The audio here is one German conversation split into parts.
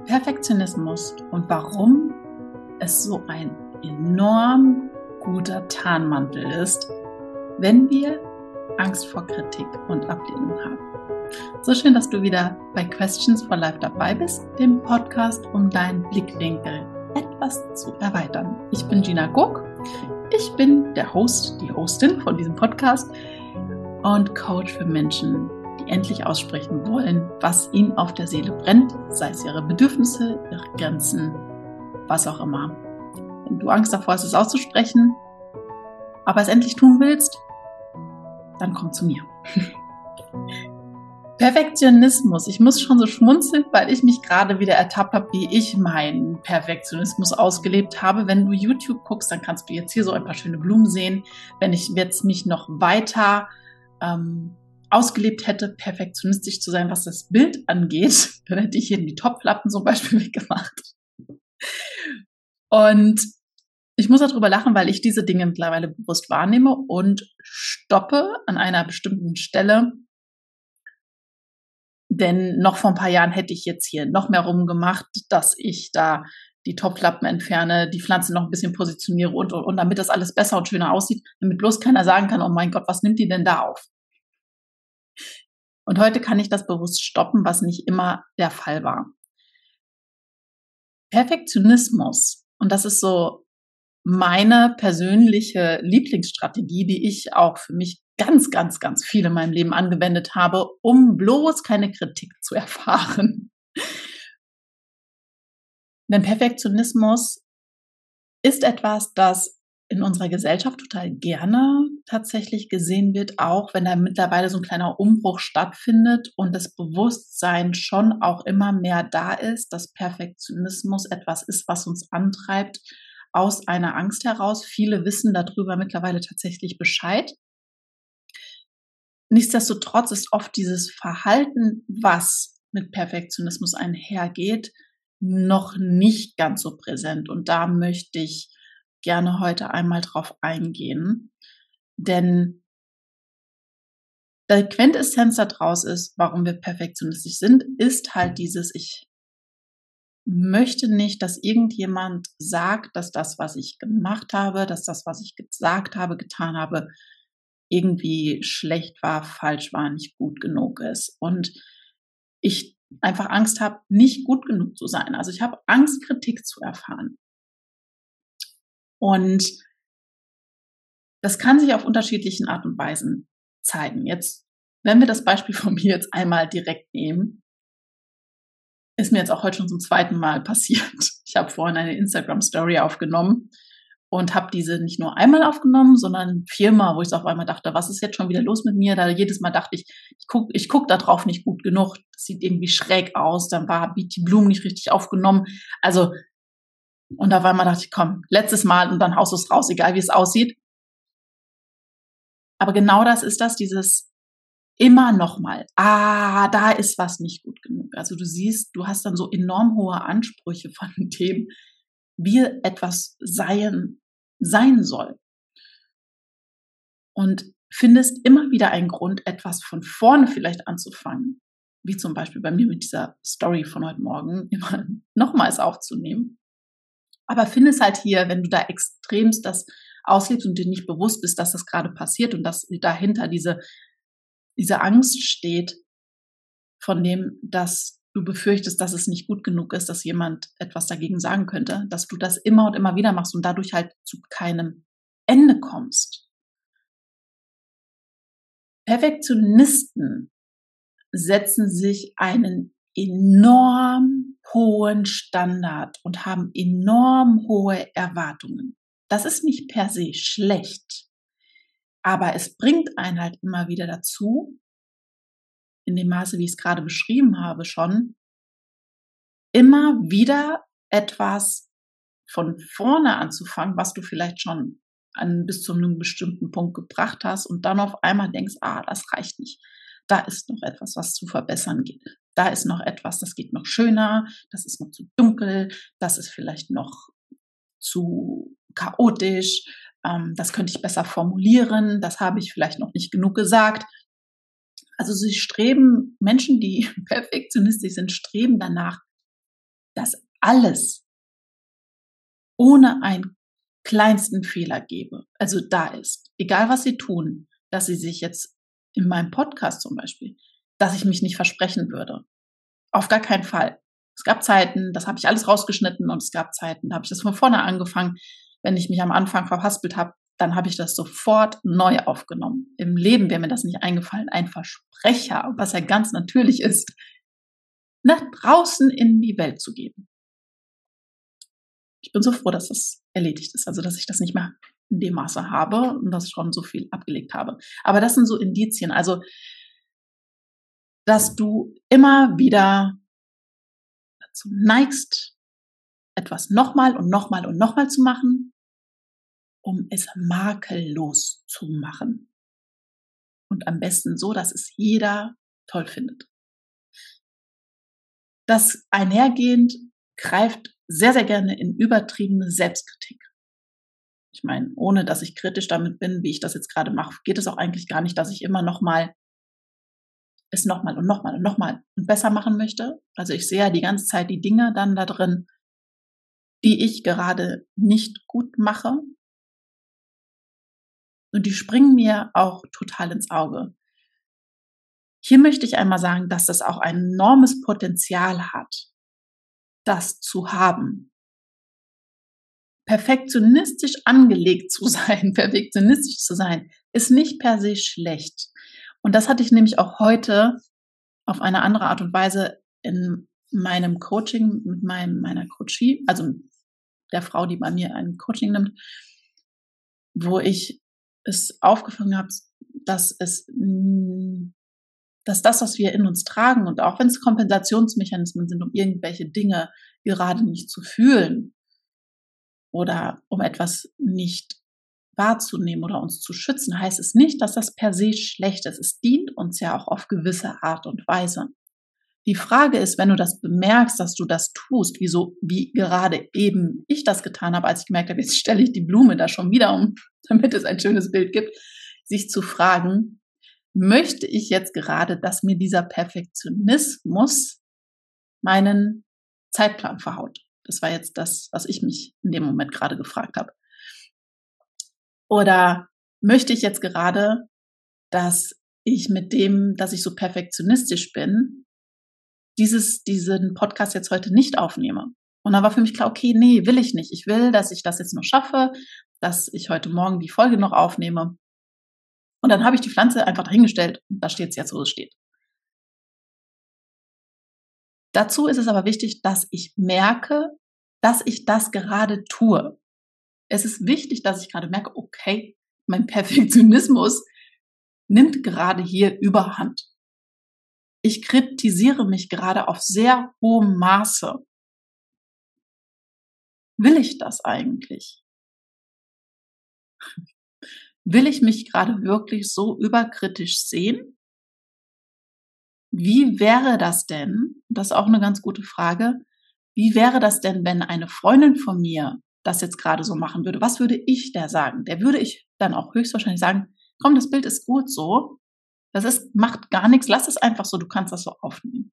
Perfektionismus und warum es so ein enorm guter Tarnmantel ist, wenn wir Angst vor Kritik und Ablehnung haben. So schön, dass du wieder bei Questions for Life dabei bist, dem Podcast, um deinen Blickwinkel etwas zu erweitern. Ich bin Gina Guck, ich bin der Host, die Hostin von diesem Podcast und Coach für Menschen, die endlich aussprechen wollen, was ihnen auf der Seele brennt, sei es ihre Bedürfnisse, ihre Grenzen, was auch immer. Wenn du Angst davor hast, es auszusprechen, aber es endlich tun willst, dann komm zu mir. Perfektionismus. Ich muss schon so schmunzeln, weil ich mich gerade wieder ertappt habe, wie ich meinen Perfektionismus ausgelebt habe. Wenn du YouTube guckst, dann kannst du jetzt hier so ein paar schöne Blumen sehen. Wenn ich jetzt mich noch weiter ausgelebt hätte, perfektionistisch zu sein, was das Bild angeht, dann hätte ich hier die Topflappen zum Beispiel weggemacht. Und ich muss darüber lachen, weil ich diese Dinge mittlerweile bewusst wahrnehme und stoppe an einer bestimmten Stelle. Denn noch vor ein paar Jahren hätte ich jetzt hier noch mehr rumgemacht, dass ich da die Topflappen entferne, die Pflanze noch ein bisschen positioniere und damit das alles besser und schöner aussieht, damit bloß keiner sagen kann, oh mein Gott, was nimmt die denn da auf? Und heute kann ich das bewusst stoppen, was nicht immer der Fall war. Perfektionismus, und das ist so meine persönliche Lieblingsstrategie, die ich auch für mich ganz, ganz, ganz viel in meinem Leben angewendet habe, um bloß keine Kritik zu erfahren. Denn Perfektionismus ist etwas, das in unserer Gesellschaft total gerne tatsächlich gesehen wird, auch wenn da mittlerweile so ein kleiner Umbruch stattfindet und das Bewusstsein schon auch immer mehr da ist, dass Perfektionismus etwas ist, was uns antreibt aus einer Angst heraus. Viele wissen darüber mittlerweile tatsächlich Bescheid. Nichtsdestotrotz ist oft dieses Verhalten, was mit Perfektionismus einhergeht, noch nicht ganz so präsent. Und da möchte ich gerne heute einmal drauf eingehen. Denn die Quintessenz daraus ist, warum wir perfektionistisch sind, ist halt dieses, ich möchte nicht, dass irgendjemand sagt, dass das, was ich gemacht habe, dass das, was ich gesagt habe, getan habe, irgendwie schlecht war, falsch war, nicht gut genug ist. Und ich einfach Angst habe, nicht gut genug zu sein. Also ich habe Angst, Kritik zu erfahren. Und das kann sich auf unterschiedlichen Art und Weisen zeigen. Jetzt, wenn wir das Beispiel von mir jetzt einmal direkt nehmen, ist mir jetzt auch heute schon zum zweiten Mal passiert. Ich habe vorhin eine Instagram-Story aufgenommen und habe diese nicht nur einmal aufgenommen, sondern viermal, wo ich auf einmal dachte, was ist jetzt schon wieder los mit mir? Da jedes Mal dachte ich guck da drauf nicht gut genug. Das sieht irgendwie schräg aus. Dann habe ich die Blumen nicht richtig aufgenommen. Also, und auf einmal dachte ich, komm, letztes Mal und dann haust du es raus, egal wie es aussieht. Aber genau das ist das, dieses immer nochmal, da ist was nicht gut genug. Also du siehst, du hast dann so enorm hohe Ansprüche von dem, wie etwas sein soll. Und findest immer wieder einen Grund, etwas von vorne vielleicht anzufangen, wie zum Beispiel bei mir mit dieser Story von heute Morgen, immer nochmals aufzunehmen. Aber findest halt hier, wenn du da extremst das auslebst und dir nicht bewusst bist, dass das gerade passiert und dass dahinter diese Angst steht, von dem, dass du befürchtest, dass es nicht gut genug ist, dass jemand etwas dagegen sagen könnte, dass du das immer und immer wieder machst und dadurch halt zu keinem Ende kommst. Perfektionisten setzen sich einen enorm hohen Standard und haben enorm hohe Erwartungen. Das ist nicht per se schlecht, aber es bringt einen halt immer wieder dazu, in dem Maße, wie ich es gerade beschrieben habe schon, immer wieder etwas von vorne anzufangen, was du vielleicht schon bis zu einem bestimmten Punkt gebracht hast und dann auf einmal denkst, das reicht nicht. Da ist noch etwas, was zu verbessern geht. Da ist noch etwas, das geht noch schöner, das ist noch zu dunkel, das ist vielleicht noch zu chaotisch, das könnte ich besser formulieren, das habe ich vielleicht noch nicht genug gesagt. Also Menschen, die perfektionistisch sind, streben danach, dass alles ohne einen kleinsten Fehler also da ist. Egal was sie tun, dass sie sich jetzt in meinem Podcast zum Beispiel, dass ich mich nicht versprechen würde. Auf gar keinen Fall. Es gab Zeiten, das habe ich alles rausgeschnitten und es gab Zeiten, da habe ich das von vorne angefangen. Wenn ich mich am Anfang verhaspelt habe, dann habe ich das sofort neu aufgenommen. Im Leben wäre mir das nicht eingefallen. Ein Versprecher, was ja ganz natürlich ist, nach draußen in die Welt zu geben. Ich bin so froh, dass das erledigt ist, also dass ich das nicht mehr in dem Maße habe und dass ich schon so viel abgelegt habe. Aber das sind so Indizien, also dass du immer wieder dazu neigst, etwas nochmal und nochmal und nochmal zu machen, um es makellos zu machen. Und am besten so, dass es jeder toll findet. Das einhergehend greift sehr, sehr gerne in übertriebene Selbstkritik. Ich meine, ohne dass ich kritisch damit bin, wie ich das jetzt gerade mache, geht es auch eigentlich gar nicht, dass ich immer es nochmal und nochmal und nochmal und besser machen möchte. Also ich sehe ja die ganze Zeit die Dinge dann da drin, die ich gerade nicht gut mache. Und die springen mir auch total ins Auge. Hier möchte ich einmal sagen, dass das auch ein enormes Potenzial hat, das zu haben. Perfektionistisch angelegt zu sein, perfektionistisch zu sein, ist nicht per se schlecht. Und das hatte ich nämlich auch heute auf eine andere Art und Weise in meinem Coaching mit meiner Coachie, also der Frau, die bei mir ein Coaching nimmt, wo ich es aufgefangen habe, dass das, was wir in uns tragen und auch wenn es Kompensationsmechanismen sind, um irgendwelche Dinge gerade nicht zu fühlen oder um etwas nicht wahrzunehmen oder uns zu schützen, heißt es nicht, dass das per se schlecht ist. Es dient uns ja auch auf gewisse Art und Weise. Die Frage ist, wenn du das bemerkst, dass du das tust, wie gerade eben ich das getan habe, als ich gemerkt habe, jetzt stelle ich die Blume da schon wieder um, damit es ein schönes Bild gibt, sich zu fragen, möchte ich jetzt gerade, dass mir dieser Perfektionismus meinen Zeitplan verhaut? Das war jetzt das, was ich mich in dem Moment gerade gefragt habe. Oder möchte ich jetzt gerade, dass ich mit dem, dass ich so perfektionistisch bin, diesen Podcast jetzt heute nicht aufnehme? Und dann war für mich klar, okay, nee, will ich nicht. Ich will, dass ich das jetzt noch schaffe, dass ich heute Morgen die Folge noch aufnehme. Und dann habe ich die Pflanze einfach dahingestellt und da steht es jetzt, wo es steht. Dazu ist es aber wichtig, dass ich merke, dass ich das gerade tue. Es ist wichtig, dass ich gerade merke, okay, mein Perfektionismus nimmt gerade hier Überhand. Ich kritisiere mich gerade auf sehr hohem Maße. Will ich das eigentlich? Will ich mich gerade wirklich so überkritisch sehen? Wie wäre das denn, das ist auch eine ganz gute Frage, wie wäre das denn, wenn eine Freundin von mir das jetzt gerade so machen würde? Was würde ich der sagen? Der würde ich dann auch höchstwahrscheinlich sagen, komm, das Bild ist gut so. Macht gar nichts, lass es einfach so, du kannst das so aufnehmen.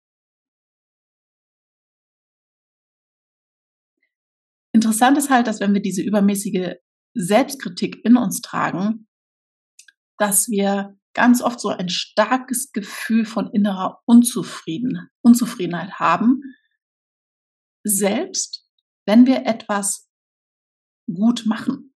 Interessant ist halt, dass wenn wir diese übermäßige Selbstkritik in uns tragen, dass wir ganz oft so ein starkes Gefühl von innerer Unzufriedenheit haben, selbst wenn wir etwas gut machen.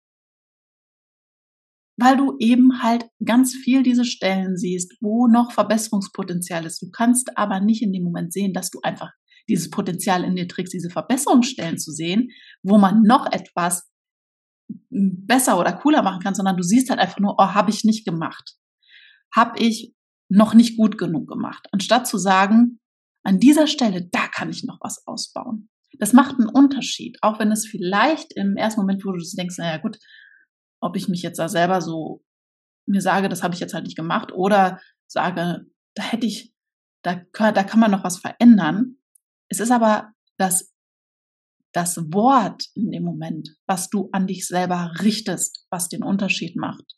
Weil du eben halt ganz viel diese Stellen siehst, wo noch Verbesserungspotenzial ist. Du kannst aber nicht in dem Moment sehen, dass du einfach dieses Potenzial in dir trägst, diese Verbesserungsstellen zu sehen, wo man noch etwas besser oder cooler machen kann, sondern du siehst halt einfach nur, oh, habe ich nicht gemacht. Habe ich noch nicht gut genug gemacht. Anstatt zu sagen, an dieser Stelle, da kann ich noch was ausbauen. Das macht einen Unterschied, auch wenn es vielleicht im ersten Moment, wo du denkst, naja gut, ob ich mich jetzt da selber so mir sage, das habe ich jetzt halt nicht gemacht oder sage, da kann man noch was verändern. Es ist aber das Wort in dem Moment, was du an dich selber richtest, was den Unterschied macht.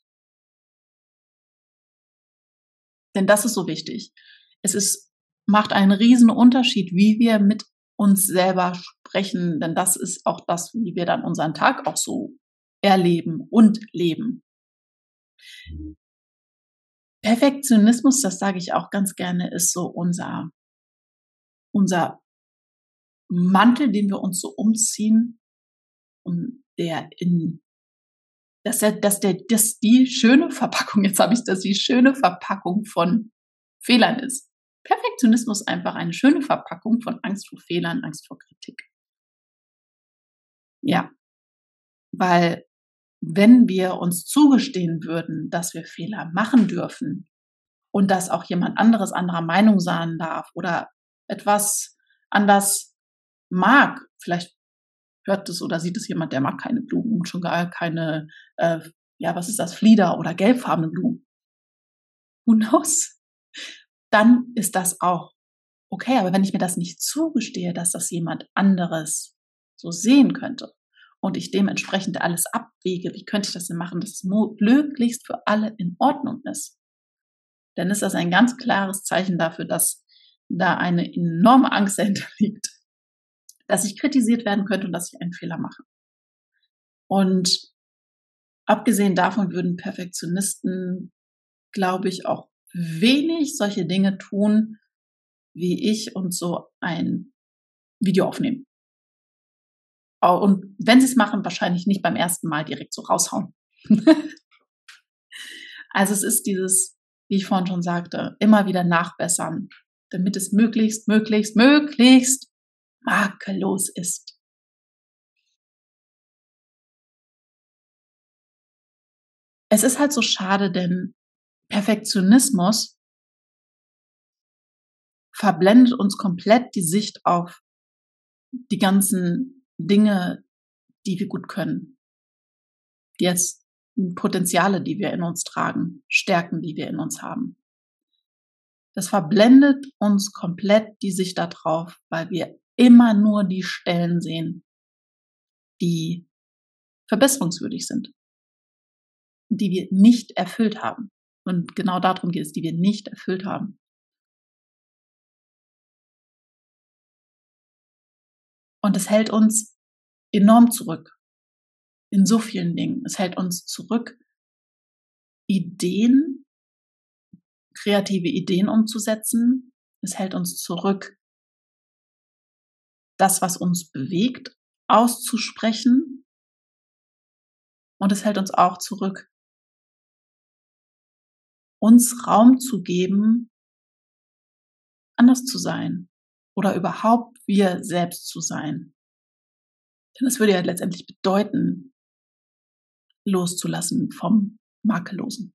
Denn das ist so wichtig. Macht einen riesen Unterschied, wie wir mit uns selber sprechen, denn das ist auch das, wie wir dann unseren Tag auch so erleben und leben. Perfektionismus, das sage ich auch ganz gerne, ist so unser Mantel, den wir uns so umziehen und dass die schöne Verpackung, jetzt habe ich das, die schöne Verpackung von Fehlern ist. Perfektionismus ist einfach eine schöne Verpackung von Angst vor Fehlern, Angst vor Kritik. Ja, weil wenn wir uns zugestehen würden, dass wir Fehler machen dürfen und dass auch jemand anderer Meinung sein darf oder etwas anders mag, vielleicht hört es oder sieht es jemand, der mag keine Blumen und schon gar keine, was ist das, Flieder oder gelbfarbene Blumen. Who knows? Dann ist das auch okay. Aber wenn ich mir das nicht zugestehe, dass das jemand anderes so sehen könnte und ich dementsprechend alles abwäge, wie könnte ich das denn machen, dass es möglichst für alle in Ordnung ist, dann ist das ein ganz klares Zeichen dafür, dass da eine enorme Angst dahinter liegt, dass ich kritisiert werden könnte und dass ich einen Fehler mache. Und abgesehen davon würden Perfektionisten, glaube ich, auch wenig solche Dinge tun, wie ich und so ein Video aufnehmen. Und wenn sie es machen, wahrscheinlich nicht beim ersten Mal direkt so raushauen. Also es ist dieses, wie ich vorhin schon sagte, immer wieder nachbessern, damit es möglichst makellos ist. Es ist halt so schade, denn Perfektionismus verblendet uns komplett die Sicht auf die ganzen Dinge, die wir gut können. Jetzt Potenziale, die wir in uns tragen, Stärken, die wir in uns haben. Das verblendet uns komplett die Sicht darauf, weil wir immer nur die Stellen sehen, die verbesserungswürdig sind, die wir nicht erfüllt haben. Und genau darum geht es, die wir nicht erfüllt haben. Und es hält uns enorm zurück in so vielen Dingen. Es hält uns zurück, kreative Ideen umzusetzen. Es hält uns zurück, das, was uns bewegt, auszusprechen. Und es hält uns auch zurück, uns Raum zu geben, anders zu sein oder überhaupt wir selbst zu sein. Denn das würde ja letztendlich bedeuten, loszulassen vom Makellosen.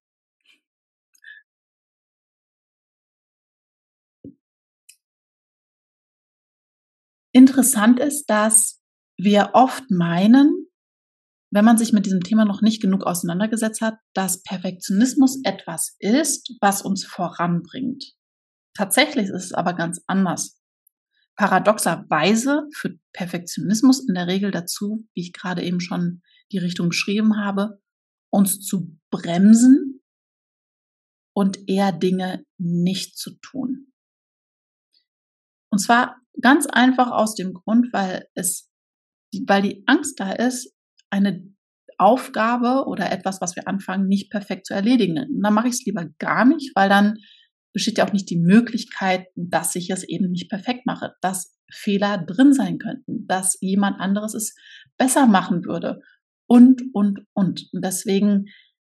Interessant ist, dass wir oft meinen, wenn man sich mit diesem Thema noch nicht genug auseinandergesetzt hat, dass Perfektionismus etwas ist, was uns voranbringt. Tatsächlich ist es aber ganz anders. Paradoxerweise führt Perfektionismus in der Regel dazu, wie ich gerade eben schon die Richtung beschrieben habe, uns zu bremsen und eher Dinge nicht zu tun. Und zwar ganz einfach aus dem Grund, weil die Angst da ist, eine Aufgabe oder etwas, was wir anfangen, nicht perfekt zu erledigen. Und dann mache ich es lieber gar nicht, weil dann besteht ja auch nicht die Möglichkeit, dass ich es eben nicht perfekt mache, dass Fehler drin sein könnten, dass jemand anderes es besser machen würde und. Und deswegen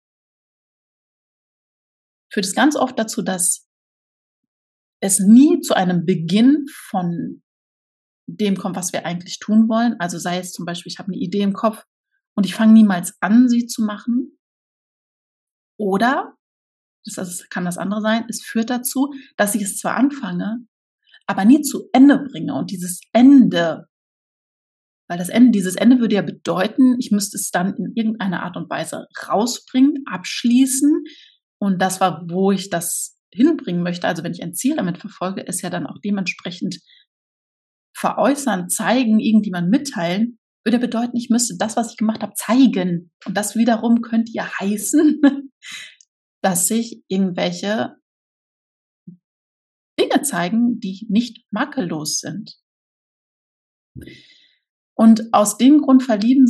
führt es ganz oft dazu, dass es nie zu einem Beginn von dem kommt, was wir eigentlich tun wollen. Also sei es zum Beispiel, ich habe eine Idee im Kopf und ich fange niemals an, sie zu machen. Oder, das kann das andere sein, es führt dazu, dass ich es zwar anfange, aber nie zu Ende bringe. Und dieses Ende, dieses Ende würde ja bedeuten, ich müsste es dann in irgendeiner Art und Weise rausbringen, abschließen. Und das war, wo ich das hinbringen möchte. Also wenn ich ein Ziel damit verfolge, ist ja dann auch dementsprechend veräußern, zeigen, irgendjemand mitteilen, würde bedeuten, ich müsste das, was ich gemacht habe, zeigen. Und das wiederum könnte ja heißen, dass sich irgendwelche Dinge zeigen, die nicht makellos sind. Und aus dem Grund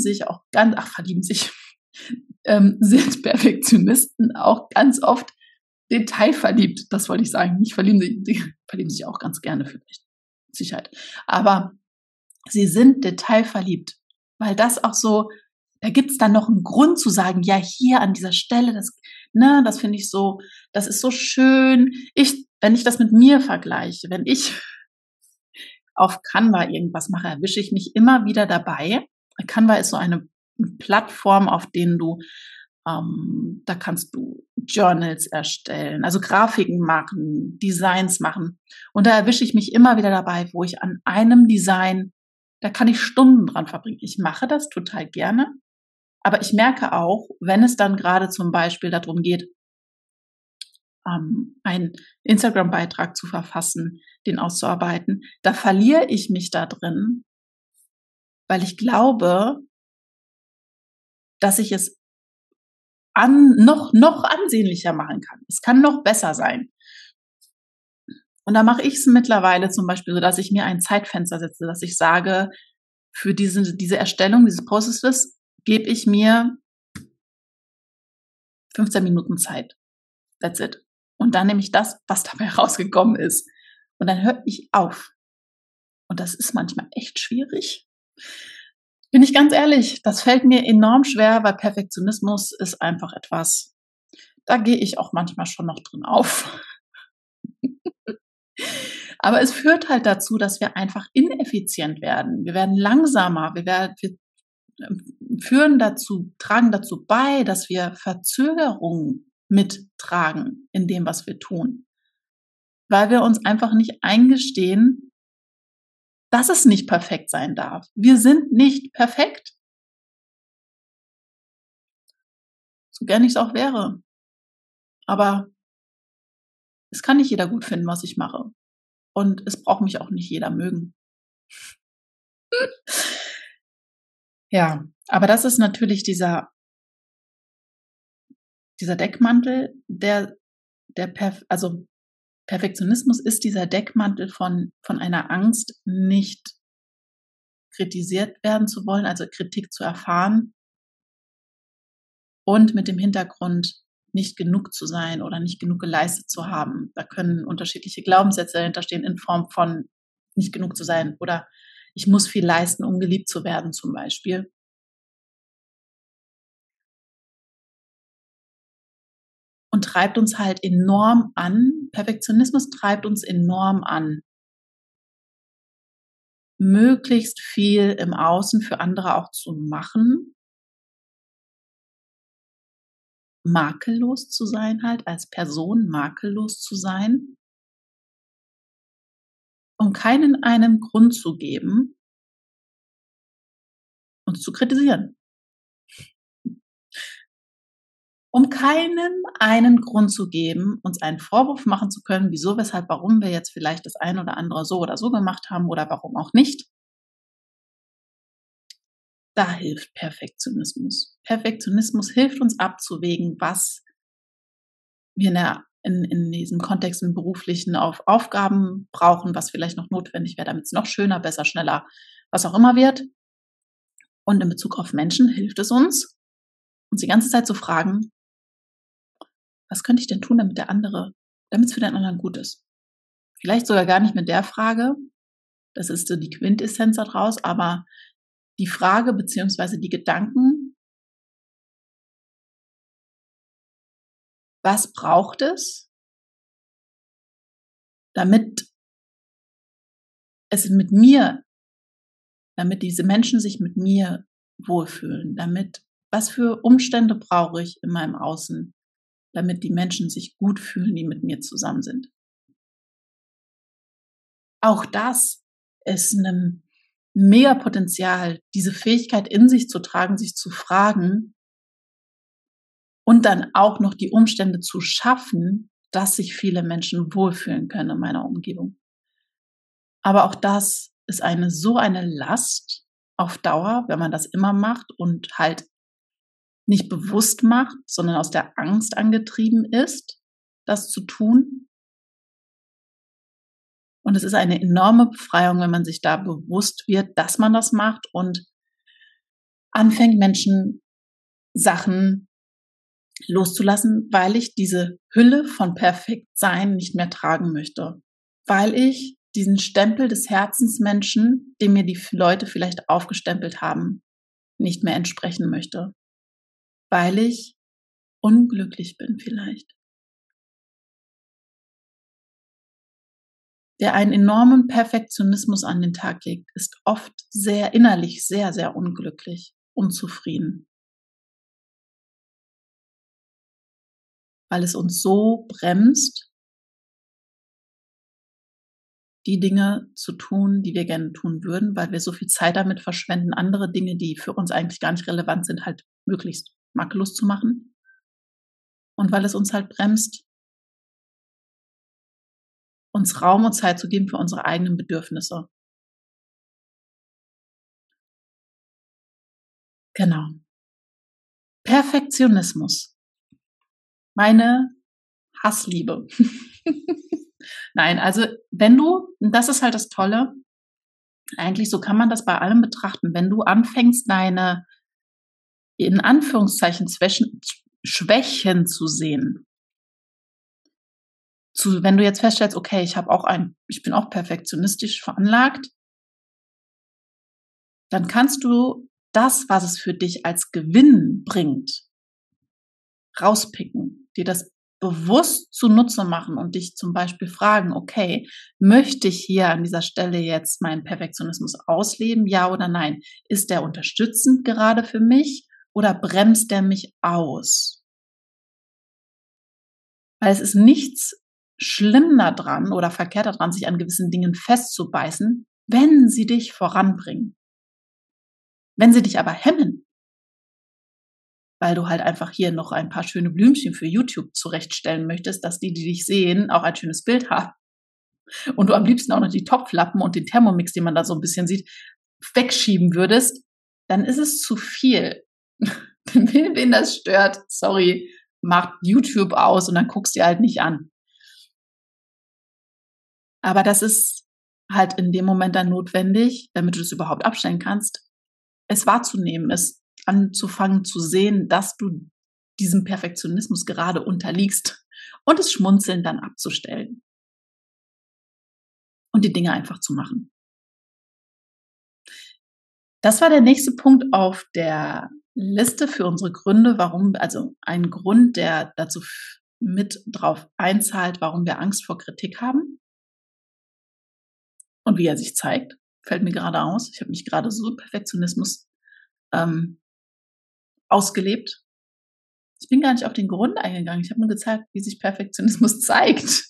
sind Perfektionisten auch ganz oft detailverliebt. Das wollte ich sagen. Nicht verlieben, die verlieben sich auch ganz gerne vielleicht. Sicherheit. Aber sie sind detailverliebt, weil das auch so, da gibt's dann noch einen Grund zu sagen, ja, hier an dieser Stelle, das finde ich so, das ist so schön. Wenn ich das mit mir vergleiche, wenn ich auf Canva irgendwas mache, erwische ich mich immer wieder dabei. Canva ist so eine Plattform, auf denen da kannst du Journals erstellen, also Grafiken machen, Designs machen. Und da erwische ich mich immer wieder dabei, wo ich an einem Design, da kann ich Stunden dran verbringen. Ich mache das total gerne, aber ich merke auch, wenn es dann gerade zum Beispiel darum geht, einen Instagram-Beitrag zu verfassen, den auszuarbeiten, da verliere ich mich da drin, weil ich glaube, dass ich es noch ansehnlicher machen kann. Es kann noch besser sein. Und da mache ich es mittlerweile zum Beispiel so, dass ich mir ein Zeitfenster setze, dass ich sage, für diese Erstellung dieses Posts gebe ich mir 15 Minuten Zeit. That's it. Und dann nehme ich das, was dabei rausgekommen ist. Und dann höre ich auf. Und das ist manchmal echt schwierig. Bin ich ganz ehrlich, das fällt mir enorm schwer, weil Perfektionismus ist einfach etwas, da gehe ich auch manchmal schon noch drin auf. Aber es führt halt dazu, dass wir einfach ineffizient werden. Wir werden langsamer, wir tragen dazu bei, dass wir Verzögerungen mittragen in dem, was wir tun. Weil wir uns einfach nicht eingestehen, dass es nicht perfekt sein darf. Wir sind nicht perfekt. So gern ich es auch wäre. Aber es kann nicht jeder gut finden, was ich mache. Und es braucht mich auch nicht jeder mögen. Ja, aber das ist natürlich dieser Deckmantel, also Perfektionismus ist dieser Deckmantel von einer Angst, nicht kritisiert werden zu wollen, also Kritik zu erfahren und mit dem Hintergrund, nicht genug zu sein oder nicht genug geleistet zu haben. Da können unterschiedliche Glaubenssätze dahinter stehen in Form von nicht genug zu sein oder ich muss viel leisten, um geliebt zu werden zum Beispiel. Und treibt uns halt enorm an. Perfektionismus treibt uns enorm an, möglichst viel im Außen für andere auch zu machen, makellos zu sein halt, als Person makellos zu sein, um keinen einen Grund zu geben, uns zu kritisieren. Um keinen einen Grund zu geben, uns einen Vorwurf machen zu können, wieso, weshalb, warum wir jetzt vielleicht das eine oder andere so oder so gemacht haben oder warum auch nicht. Da hilft Perfektionismus. Perfektionismus hilft uns abzuwägen, was wir in diesem Kontext im Beruflichen auf Aufgaben brauchen, was vielleicht noch notwendig wäre, damit es noch schöner, besser, schneller, was auch immer wird. Und in Bezug auf Menschen hilft es uns die ganze Zeit zu fragen, was könnte ich denn tun, damit es für den anderen gut ist? Vielleicht sogar gar nicht mit der Frage, das ist so die Quintessenz daraus, aber die Frage beziehungsweise die Gedanken, was braucht es, damit damit diese Menschen sich mit mir wohlfühlen, was für Umstände brauche ich in meinem Außen, damit die Menschen sich gut fühlen, die mit mir zusammen sind. Auch das ist ein mega Potenzial, diese Fähigkeit in sich zu tragen, sich zu fragen und dann auch noch die Umstände zu schaffen, dass sich viele Menschen wohlfühlen können in meiner Umgebung. Aber auch das ist so eine Last auf Dauer, wenn man das immer macht und halt nicht bewusst macht, sondern aus der Angst angetrieben ist, das zu tun. Und es ist eine enorme Befreiung, wenn man sich da bewusst wird, dass man das macht und anfängt, Menschen Sachen loszulassen, weil ich diese Hülle von Perfektsein nicht mehr tragen möchte. Weil ich diesen Stempel des Herzensmenschen, den mir die Leute vielleicht aufgestempelt haben, nicht mehr entsprechen möchte. Weil ich unglücklich bin vielleicht. Der einen enormen Perfektionismus an den Tag legt, ist oft sehr innerlich sehr, sehr unglücklich, unzufrieden. Weil es uns so bremst, die Dinge zu tun, die wir gerne tun würden, weil wir so viel Zeit damit verschwenden, andere Dinge, die für uns eigentlich gar nicht relevant sind, halt möglichst makellos zu machen. Und weil es uns halt bremst, uns Raum und Zeit zu geben für unsere eigenen Bedürfnisse. Genau. Perfektionismus. Meine Hassliebe. Nein, also wenn du, das ist halt das Tolle, eigentlich so kann man das bei allem betrachten, wenn du anfängst, deine in Anführungszeichen Schwächen zu sehen, wenn du jetzt feststellst, okay, ich bin auch perfektionistisch veranlagt, dann kannst du das, was es für dich als Gewinn bringt, rauspicken, dir das bewusst zunutze machen und dich zum Beispiel fragen, okay, möchte ich hier an dieser Stelle jetzt meinen Perfektionismus ausleben, ja oder nein? Ist der unterstützend gerade für mich oder bremst der mich aus? Weil es ist nichts schlimm daran oder verkehrt daran, sich an gewissen Dingen festzubeißen, wenn sie dich voranbringen. Wenn sie dich aber hemmen, weil du halt einfach hier noch ein paar schöne Blümchen für YouTube zurechtstellen möchtest, dass die dich sehen, auch ein schönes Bild haben und du am liebsten auch noch die Topflappen und den Thermomix, den man da so ein bisschen sieht, wegschieben würdest, dann ist es zu viel. Wen das stört, sorry, macht YouTube aus und dann guckst du dir halt nicht an. Aber das ist halt in dem Moment dann notwendig, damit du das überhaupt abstellen kannst, es wahrzunehmen, es anzufangen zu sehen, dass du diesem Perfektionismus gerade unterliegst und das Schmunzeln dann abzustellen und die Dinge einfach zu machen. Das war der nächste Punkt auf der Liste für unsere Gründe, warum, also ein Grund, der dazu mit drauf einzahlt, warum wir Angst vor Kritik haben und wie er sich zeigt, fällt mir gerade aus. Ich habe mich gerade so Perfektionismus ausgelebt. Ich bin gar nicht auf den Grund eingegangen. Ich habe nur gezeigt, wie sich Perfektionismus zeigt.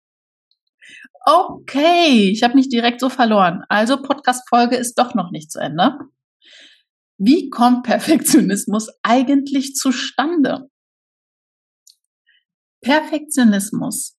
Okay, ich habe mich direkt so verloren. Also Podcast-Folge ist doch noch nicht zu Ende. Wie kommt Perfektionismus eigentlich zustande? Perfektionismus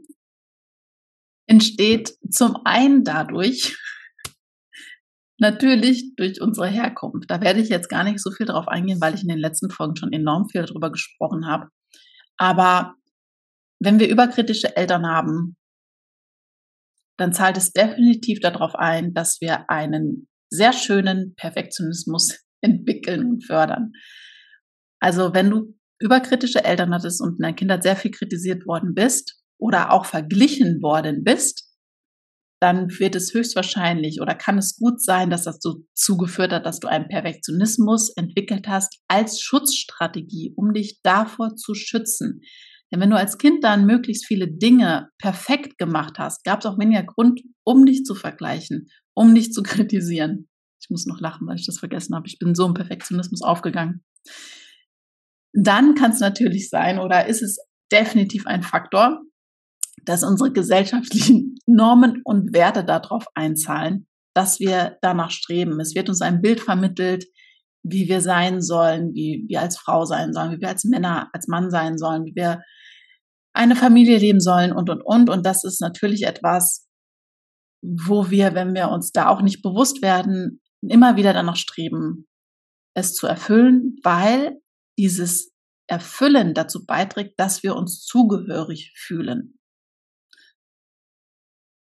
entsteht zum einen dadurch, natürlich durch unsere Herkunft. Da werde ich jetzt gar nicht so viel drauf eingehen, weil ich in den letzten Folgen schon enorm viel darüber gesprochen habe. Aber wenn wir überkritische Eltern haben, dann zahlt es definitiv darauf ein, dass wir einen sehr schönen Perfektionismus entwickeln und fördern. Also wenn du überkritische Eltern hattest und in deiner Kindheit sehr viel kritisiert worden bist oder auch verglichen worden bist, dann wird es höchstwahrscheinlich oder kann es gut sein, dass das dazu geführt hat, dass du einen Perfektionismus entwickelt hast als Schutzstrategie, um dich davor zu schützen. Denn wenn du als Kind dann möglichst viele Dinge perfekt gemacht hast, gab es auch weniger Grund, um dich zu vergleichen, um dich zu kritisieren. Ich muss noch lachen, weil ich das vergessen habe. Ich bin so im Perfektionismus aufgegangen. Dann kann es natürlich sein oder ist es definitiv ein Faktor, dass unsere gesellschaftlichen Normen und Werte darauf einzahlen, dass wir danach streben. Es wird uns ein Bild vermittelt, wie wir sein sollen, wie wir als Frau sein sollen, wie wir als Mann sein sollen, wie wir eine Familie leben sollen und. Und das ist natürlich etwas, wo wir, wenn wir uns da auch nicht bewusst werden, immer wieder danach streben, es zu erfüllen, weil dieses Erfüllen dazu beiträgt, dass wir uns zugehörig fühlen.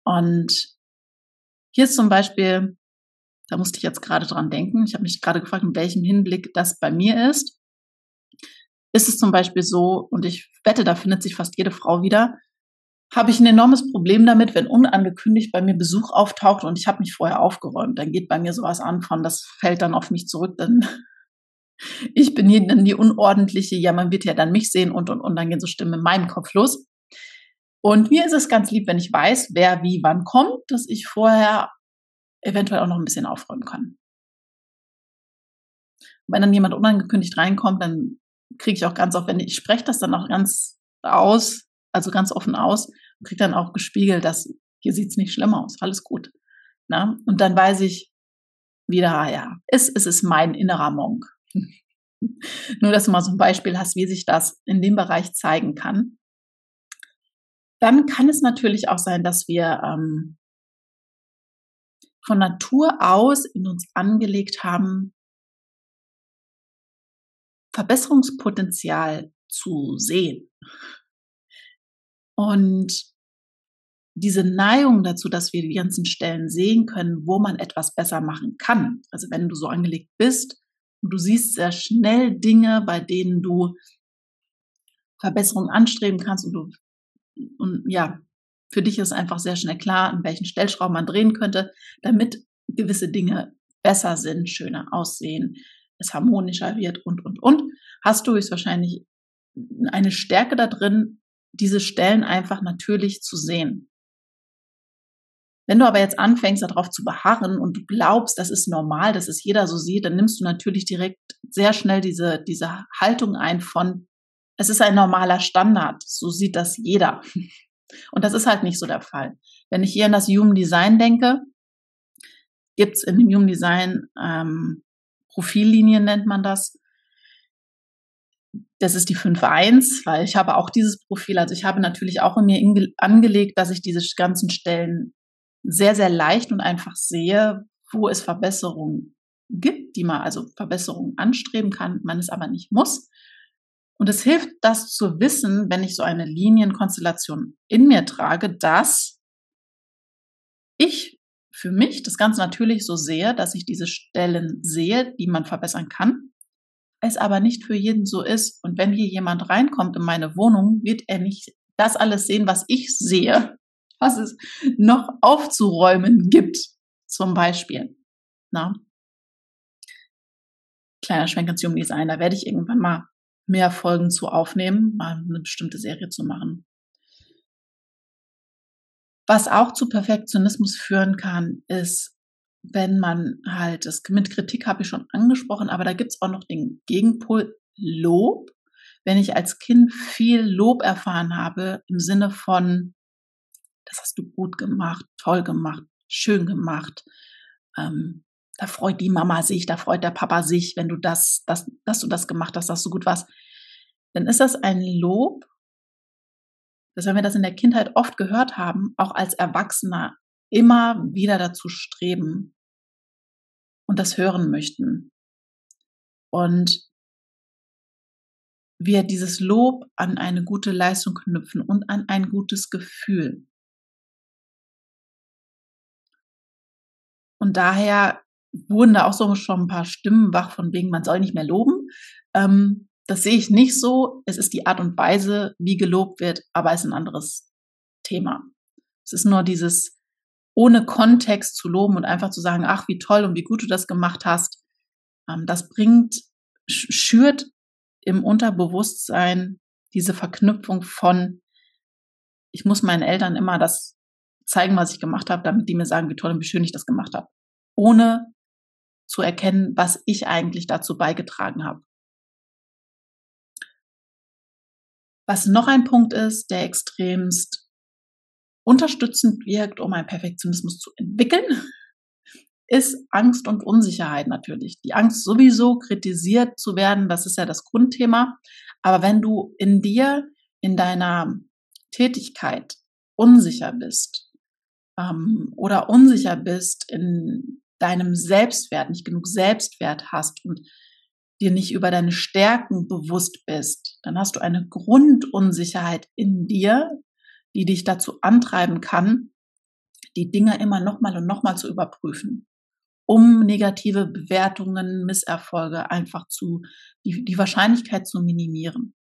Und hier ist zum Beispiel, da musste ich jetzt gerade dran denken, ich habe mich gerade gefragt, in welchem Hinblick das bei mir ist. Ist es zum Beispiel so, und ich wette, da findet sich fast jede Frau wieder, habe ich ein enormes Problem damit, wenn unangekündigt bei mir Besuch auftaucht und ich habe mich vorher aufgeräumt. Dann geht bei mir sowas an von, das fällt dann auf mich zurück, denn ich bin hier dann die Unordentliche, ja, man wird ja dann mich sehen und, dann gehen so Stimmen in meinem Kopf los. Und mir ist es ganz lieb, wenn ich weiß, wer wie wann kommt, dass ich vorher eventuell auch noch ein bisschen aufräumen kann. Wenn dann jemand unangekündigt reinkommt, dann kriege ich auch ganz oft, wenn ich spreche das dann auch ganz aus, also ganz offen aus, und kriege dann auch gespiegelt, dass hier sieht's nicht schlimm aus, alles gut. Na? Und dann weiß ich wieder, ja, es ist mein innerer Monk. Nur, dass du mal so ein Beispiel hast, wie sich das in dem Bereich zeigen kann. Dann kann es natürlich auch sein, dass wir von Natur aus in uns angelegt haben, Verbesserungspotenzial zu sehen. Und diese Neigung dazu, dass wir die ganzen Stellen sehen können, wo man etwas besser machen kann. Also wenn du so angelegt bist und du siehst sehr schnell Dinge, bei denen du Verbesserungen anstreben kannst und ja, für dich ist einfach sehr schnell klar, an welchen Stellschrauben man drehen könnte, damit gewisse Dinge besser sind, schöner aussehen, es harmonischer wird und. Hast du höchstwahrscheinlich eine Stärke da drin, diese Stellen einfach natürlich zu sehen. Wenn du aber jetzt anfängst, darauf zu beharren und du glaubst, das ist normal, dass es jeder so sieht, dann nimmst du natürlich direkt sehr schnell diese Haltung ein von, es ist ein normaler Standard, so sieht das jeder. Und das ist halt nicht so der Fall. Wenn ich hier an das Human Design denke, gibt es in dem Human Design Profillinien, nennt man das. Das ist die 5.1, weil ich habe auch dieses Profil, also ich habe natürlich auch in mir angelegt, dass ich diese ganzen Stellen sehr, sehr leicht und einfach sehe, wo es Verbesserungen gibt, die man also Verbesserungen anstreben kann, man es aber nicht muss. Und es hilft, das zu wissen, wenn ich so eine Linienkonstellation in mir trage, dass ich für mich das ganz natürlich so sehe, dass ich diese Stellen sehe, die man verbessern kann, es aber nicht für jeden so ist. Und wenn hier jemand reinkommt in meine Wohnung, wird er nicht das alles sehen, was ich sehe, was es noch aufzuräumen gibt, zum Beispiel. Na? Kleiner Schwenk ins Human Design, da werde ich irgendwann mal mehr Folgen zu aufnehmen, mal eine bestimmte Serie zu machen. Was auch zu Perfektionismus führen kann, ist, wenn man halt, das mit Kritik habe ich schon angesprochen, aber da gibt es auch noch den Gegenpol Lob. Wenn ich als Kind viel Lob erfahren habe, im Sinne von, das hast du gut gemacht, toll gemacht, schön gemacht, da freut die Mama sich, da freut der Papa sich, wenn du dass du das gemacht hast, dass du gut warst, dann ist das ein Lob, dass wenn wir das in der Kindheit oft gehört haben, auch als Erwachsener immer wieder dazu streben und das hören möchten. Und wir dieses Lob an eine gute Leistung knüpfen und an ein gutes Gefühl. Und daher wurden da auch so schon ein paar Stimmen wach von wegen, man soll nicht mehr loben. Das sehe ich nicht so. Es ist die Art und Weise, wie gelobt wird, aber es ist ein anderes Thema. Es ist nur dieses ohne Kontext zu loben und einfach zu sagen, ach, wie toll und wie gut du das gemacht hast. Das schürt im Unterbewusstsein diese Verknüpfung von, ich muss meinen Eltern immer das zeigen, was ich gemacht habe, damit die mir sagen, wie toll und wie schön ich das gemacht habe. Ohne zu erkennen, was ich eigentlich dazu beigetragen habe. Was noch ein Punkt ist, der extremst unterstützend wirkt, um einen Perfektionismus zu entwickeln, ist Angst und Unsicherheit natürlich. Die Angst sowieso kritisiert zu werden, das ist ja das Grundthema. Aber wenn du in dir, in deiner Tätigkeit unsicher bist oder unsicher bist in deinem Selbstwert, nicht genug Selbstwert hast und dir nicht über deine Stärken bewusst bist, dann hast du eine Grundunsicherheit in dir, die dich dazu antreiben kann, die Dinge immer nochmal und nochmal zu überprüfen, um negative Bewertungen, Misserfolge einfach die Wahrscheinlichkeit zu minimieren.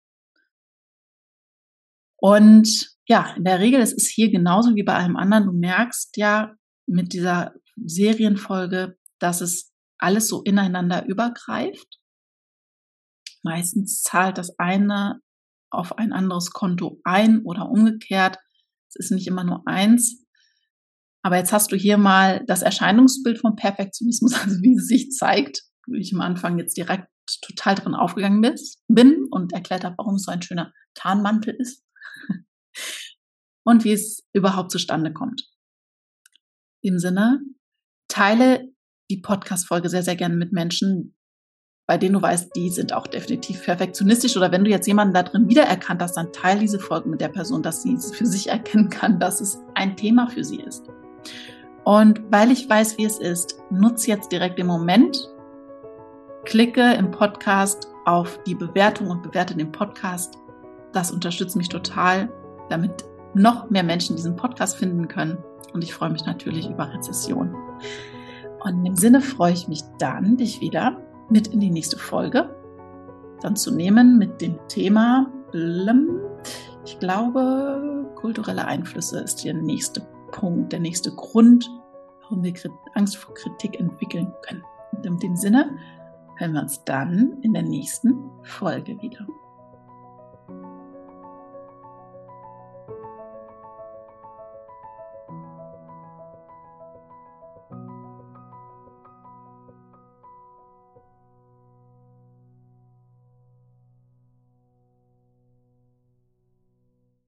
Und ja, in der Regel ist es hier genauso wie bei allem anderen. Du merkst ja mit dieser Serienfolge, dass es alles so ineinander übergreift. Meistens zahlt das eine auf ein anderes Konto ein oder umgekehrt. Es ist nicht immer nur eins. Aber jetzt hast du hier mal das Erscheinungsbild vom Perfektionismus, also wie es sich zeigt, wo ich am Anfang jetzt direkt total drin aufgegangen bin und erklärt habe, warum es so ein schöner Tarnmantel ist und wie es überhaupt zustande kommt. Im Sinne, teile die Podcast-Folge sehr, sehr gerne mit Menschen, bei denen du weißt, die sind auch definitiv perfektionistisch. Oder wenn du jetzt jemanden da drin wiedererkannt hast, dann teile diese Folge mit der Person, dass sie für sich erkennen kann, dass es ein Thema für sie ist. Und weil ich weiß, wie es ist, nutze jetzt direkt den Moment, klicke im Podcast auf die Bewertung und bewerte den Podcast. Das unterstützt mich total, damit noch mehr Menschen diesen Podcast finden können. Und ich freue mich natürlich über Rezession. Und in dem Sinne freue ich mich dann, dich wieder mit in die nächste Folge dann zu nehmen mit dem Thema, ich glaube, kulturelle Einflüsse ist der nächste Punkt, der nächste Grund, warum wir Angst vor Kritik entwickeln können. Und in dem Sinne hören wir uns dann in der nächsten Folge wieder.